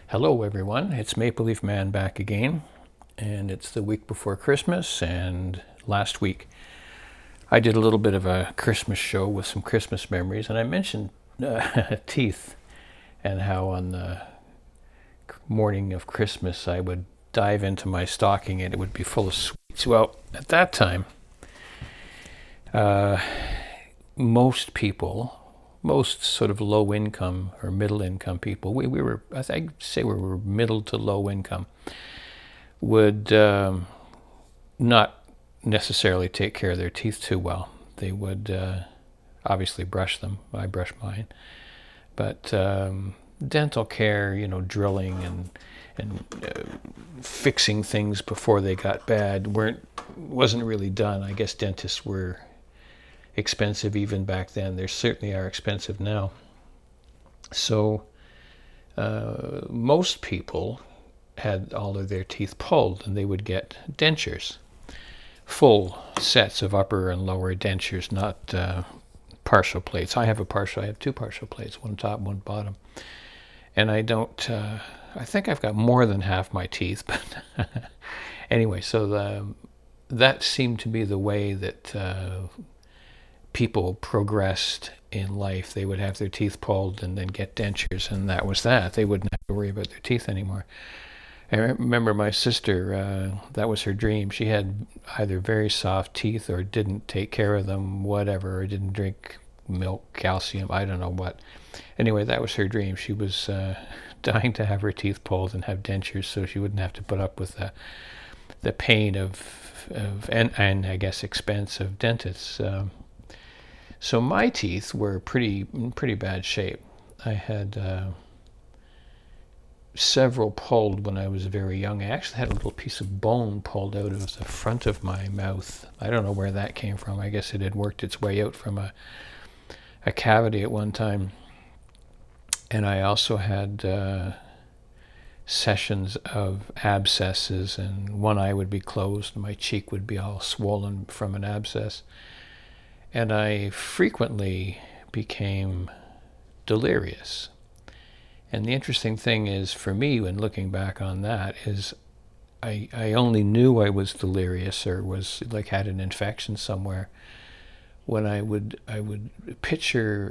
Hello, everyone. It's Maple Leaf Man back again, and it's the week before Christmas. And last week, I did a little bit of a Christmas show with some Christmas memories, and I mentioned teeth and how on the morning of Christmas I would dive into my stocking and it would be full of sweets. Well, at that time, most people, most sort of low income or middle income people, we were, I'd say we were middle to low income, would not necessarily take care of their teeth too well. They would obviously brush them. I brush mine. But dental care, drilling and fixing things before they got bad wasn't really done. I guess dentists were expensive even back then. They certainly are expensive now. So most people had all of their teeth pulled, and they would get dentures, full sets of upper and lower dentures, not partial plates. I have two partial plates, one top, one bottom. And I think I've got more than half my teeth, but anyway, so that seemed to be the way that people progressed in life. They would have their teeth pulled and then get dentures, and that was that. They wouldn't have to worry about their teeth anymore. I remember my sister, that was her dream. She had either very soft teeth or didn't take care of them, whatever, or didn't drink milk, calcium, I don't know what. Anyway, that was her dream. She was dying to have her teeth pulled and have dentures so she wouldn't have to put up with the pain and I guess expense of dentists. So my teeth were in pretty bad shape. I had several pulled when I was very young. I actually had a little piece of bone pulled out of the front of my mouth. I don't know where that came from. I guess it had worked its way out from a cavity at one time. And I also had sessions of abscesses, and one eye would be closed and my cheek would be all swollen from an abscess. And I frequently became delirious. And the interesting thing is, for me, when looking back on that, is I only knew I was delirious or was had an infection somewhere when I would picture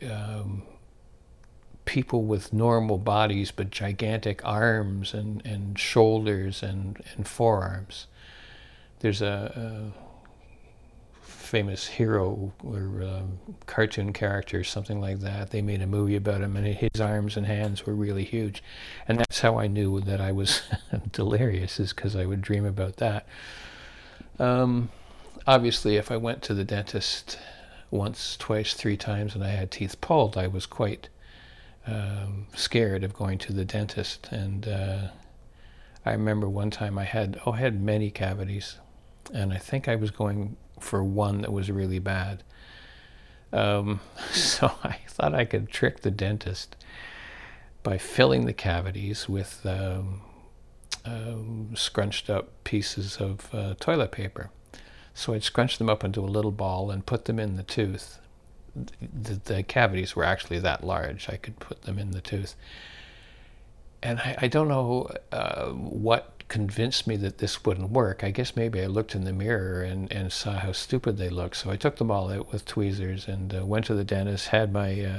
people with normal bodies but gigantic arms and shoulders and forearms. There's a famous hero or cartoon character, something like that. They made a movie about him, and his arms and hands were really huge. And that's how I knew that I was delirious, is because I would dream about that. Obviously, if I went to the dentist once, twice, three times and I had teeth pulled, I was quite scared of going to the dentist. And I remember one time I had many cavities, and I think I was going for one that was really bad. So I thought I could trick the dentist by filling the cavities with scrunched up pieces of toilet paper. So I'd scrunch them up into a little ball and put them in the tooth. The cavities were actually that large. I could put them in the tooth. And I don't know what convinced me that this wouldn't work. I guess maybe I looked in the mirror and saw how stupid they looked. So I took them all out with tweezers and went to the dentist, had my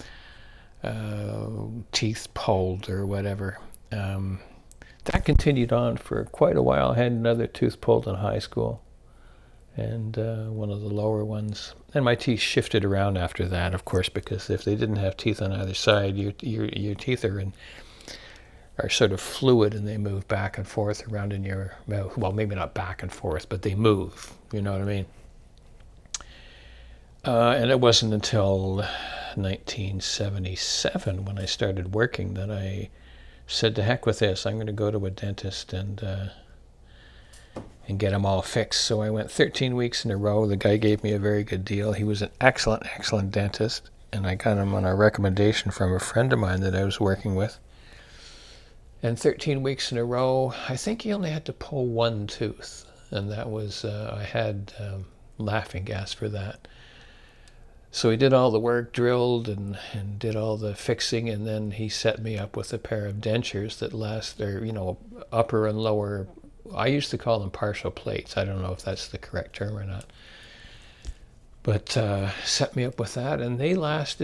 teeth pulled or whatever. That continued on for quite a while. I had another tooth pulled in high school, and one of the lower ones. And my teeth shifted around after that, of course, because if they didn't have teeth on either side, your teeth are sort of fluid, and they move back and forth around in your mouth. Well, maybe not back and forth, but they move. You know what I mean? And it wasn't until 1977 when I started working that I said, to heck with this. I'm going to go to a dentist and get them all fixed. So I went 13 weeks in a row. The guy gave me a very good deal. He was an excellent dentist, and I got him on a recommendation from a friend of mine that I was working with. And 13 weeks in a row, I think he only had to pull one tooth, and that was, I had laughing gas for that. So he did all the work, drilled and did all the fixing, and then he set me up with a pair of dentures that last their, upper and lower. I used to call them partial plates. I don't know if that's the correct term or not. But set me up with that, and they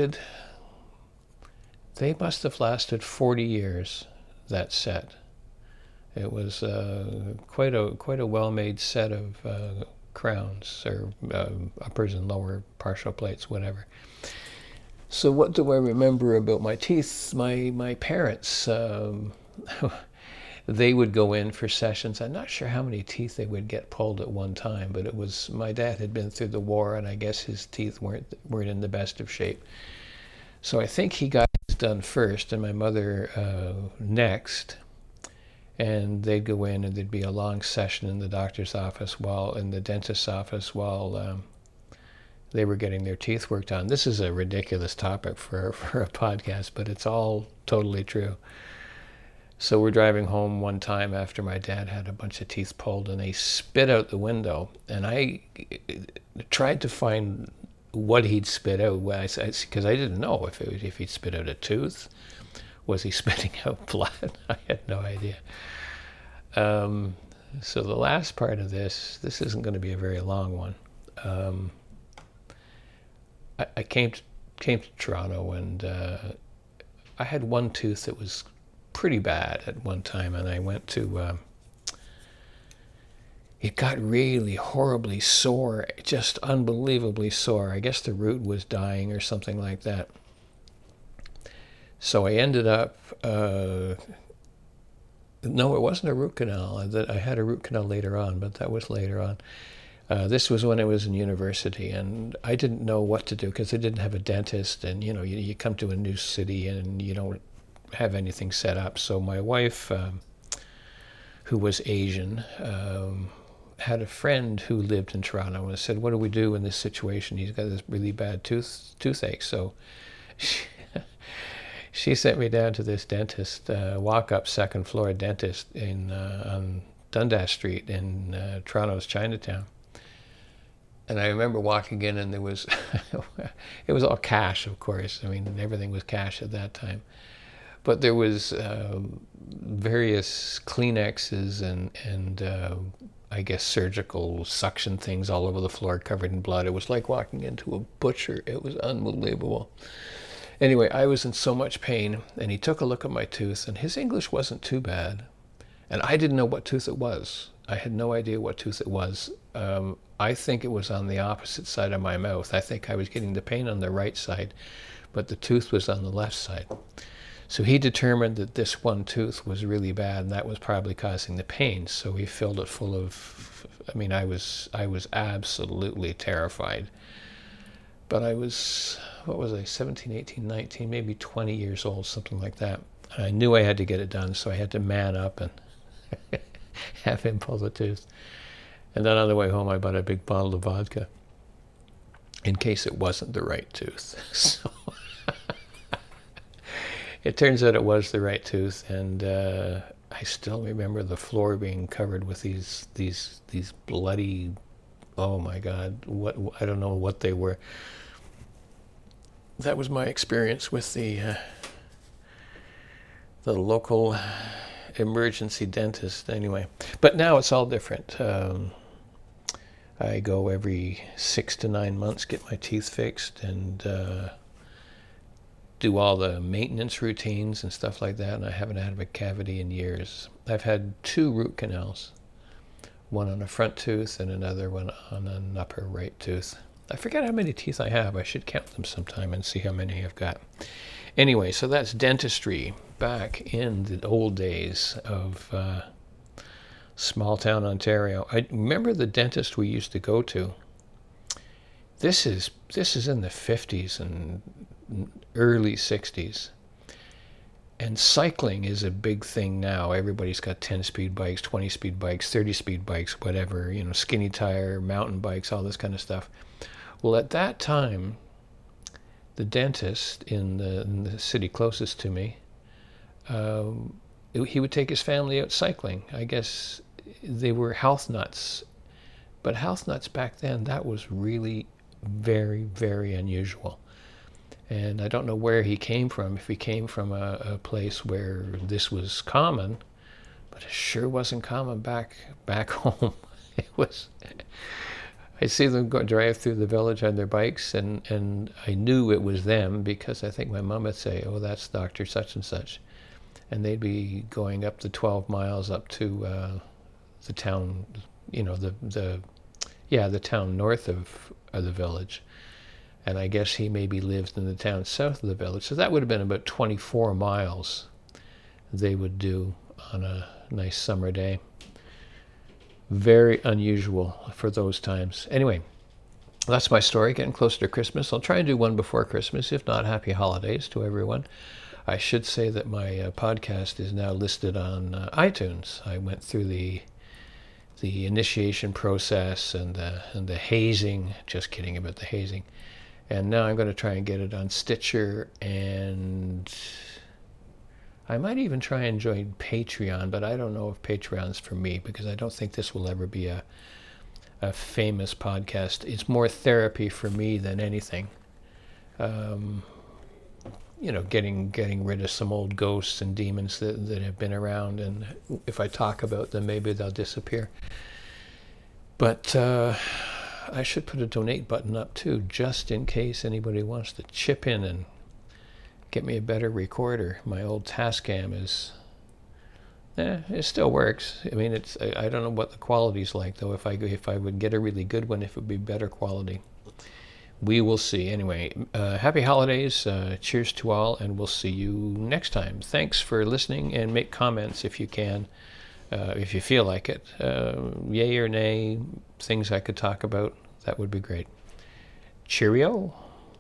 must have lasted 40 years, that set. It was quite a well-made set of crowns, or uppers and lower partial plates, whatever. So what do I remember about my teeth? My parents, they would go in for sessions. I'm not sure how many teeth they would get pulled at one time, but my dad had been through the war, and I guess his teeth weren't in the best of shape. So I think he got his done first, and my mother next. And they'd go in, and there'd be a long session in the doctor's office in the dentist's office while they were getting their teeth worked on. This is a ridiculous topic for a podcast, but it's all totally true. So we're driving home one time after my dad had a bunch of teeth pulled, and they spit out the window. And I tried to find what he'd spit out, because I didn't know if he'd spit out a tooth. Was he spitting out blood? I had no idea. So the last part of this isn't going to be a very long one. I came to Toronto, and I had one tooth that was pretty bad at one time, and I went to. It got really horribly sore, just unbelievably sore. I guess the root was dying or something like that. So I ended up. No, it wasn't a root canal. I had a root canal later on, but that was later on. This was when I was in university, and I didn't know what to do because I didn't have a dentist, and you come to a new city and you don't have anything set up. So my wife, who was Asian, had a friend who lived in Toronto, and said, "What do we do in this situation? He's got this really bad toothache." So she sent me down to this dentist, walk-up second floor dentist on Dundas Street in Toronto's Chinatown. And I remember walking in, and there was, it was all cash, of course. I mean, everything was cash at that time. But there was various Kleenexes and I guess surgical suction things all over the floor covered in blood. It was like walking into a butcher. It was unbelievable. Anyway, I was in so much pain, and he took a look at my tooth, and his English wasn't too bad. And I didn't know what tooth it was. I had no idea what tooth it was. I think it was on the opposite side of my mouth. I think I was getting the pain on the right side, but the tooth was on the left side. So he determined that this one tooth was really bad, and that was probably causing the pain. So he filled it full of, I was absolutely terrified. But I was, 17, 18, 19, maybe 20 years old, something like that. And I knew I had to get it done, so I had to man up and have him pull the tooth. And then on the way home, I bought a big bottle of vodka in case it wasn't the right tooth. So it turns out it was the right tooth, and I still remember the floor being covered with these bloody, oh my God, I don't know what they were. That was my experience with the local emergency dentist, anyway. But now it's all different. I go every 6 to 9 months, get my teeth fixed, and do all the maintenance routines and stuff like that, and I haven't had a cavity in years. I've had 2 root canals, one on a front tooth and another one on an upper right tooth. I forget how many teeth I have. I should count them sometime and see how many I've got. Anyway, so that's dentistry back in the old days of small town Ontario. I remember the dentist we used to go to. This is in the 50s and early 60s. And cycling is a big thing now. Everybody's got 10-speed bikes, 20-speed bikes, 30-speed bikes, whatever, skinny tire, mountain bikes, all this kind of stuff. Well, at that time, the dentist in the city closest to me, he would take his family out cycling. I guess they were health nuts. But health nuts back then, that was really very, very unusual. And I don't know where he came from, if he came from a place where this was common, but it sure wasn't common back home. It was. I see them drive through the village on their bikes, and I knew it was them because I think my mom would say, "Oh, that's Doctor Such and Such," and they'd be going up the 12 miles up to the town, the town north of the village. And I guess he maybe lived in the town south of the village. So that would have been about 24 miles they would do on a nice summer day. Very unusual for those times. Anyway, that's my story, getting closer to Christmas. I'll try and do one before Christmas. If not, happy holidays to everyone. I should say that my podcast is now listed on iTunes. I went through the initiation process and the hazing. Just kidding about the hazing. And now I'm going to try and get it on Stitcher, and I might even try and join Patreon, but I don't know if Patreon's for me because I don't think this will ever be a famous podcast. It's more therapy for me than anything. Getting rid of some old ghosts and demons that have been around, and if I talk about them, maybe they'll disappear. But I should put a donate button up too, just in case anybody wants to chip in and get me a better recorder. My old Tascam it still works. I mean, I don't know what the quality's like though. If I would get a really good one, if it would be better quality. We will see. Anyway, happy holidays. Cheers to all, and we'll see you next time. Thanks for listening, and make comments if you can, if you feel like it. Yay or nay, things I could talk about, that would be great. Cheerio.